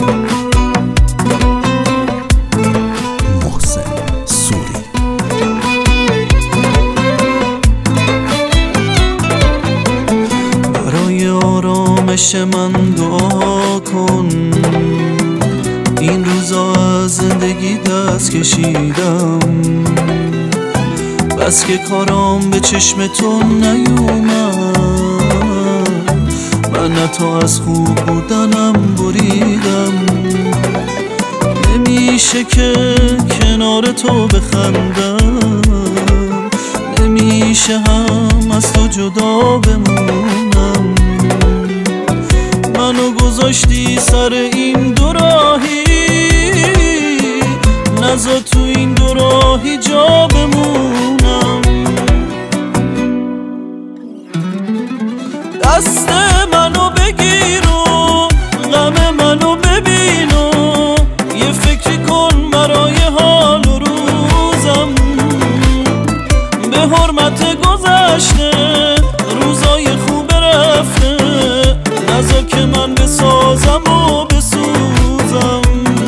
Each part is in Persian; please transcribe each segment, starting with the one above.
آرامش من دعا کن، این روزا از زندگی دست کشیدم، بس که کارام به چشم تو نیومد، من نه تا از خوب بودنم بریدم. نمیشه که کنار تو بخندم، نمیشه هم از تو جدا بمونم. منو گذاشتی سر این دو راهی، نذار تو این دو راهی جا بمونم. دست منو بگیر و غم منو ببین و یه فکری کن برای حال و روزم. به حرمت گذشته روزای خوب رفته، نذار که من بسازم و بسوزم.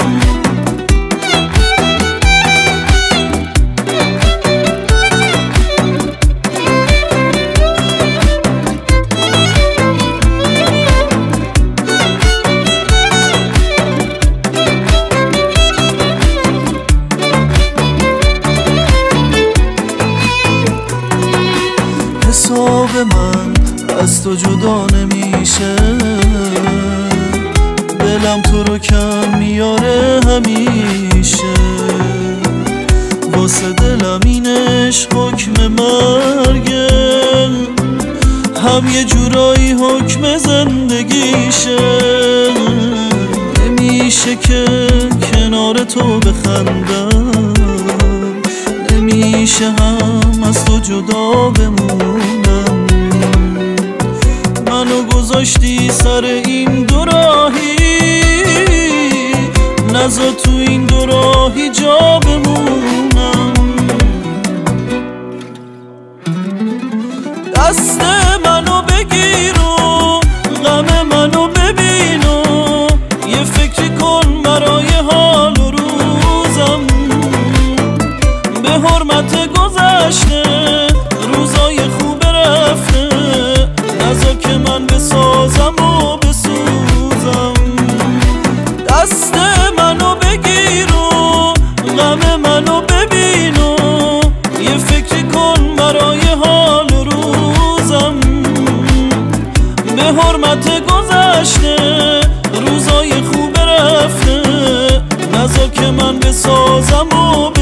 حساب من از تو جدا نمیشه، دلم تو رو کم میاره همیشه. واسه دلم این عشق حکم مرگه، هم یه جورایی حکم زندگیشه. نمیشه که کنار تو بخندم، نمیشه هم از تو جدا بمونم. منو گذاشتی سر این دو راهی، نذار تو این دو راهی جا بمونم. دست منو بگیر و غم منو ببین و یه فکری کن برای حال و روزم. به حرمت گذشته روزای خوب رفته، نذار که من بسازم و بسوزم. دست منو بگیر و غم منو ببین و یه فکری کن برای حال و روزم. به حرمت گذشته روزای خوب رفته، نذار که من بسازم و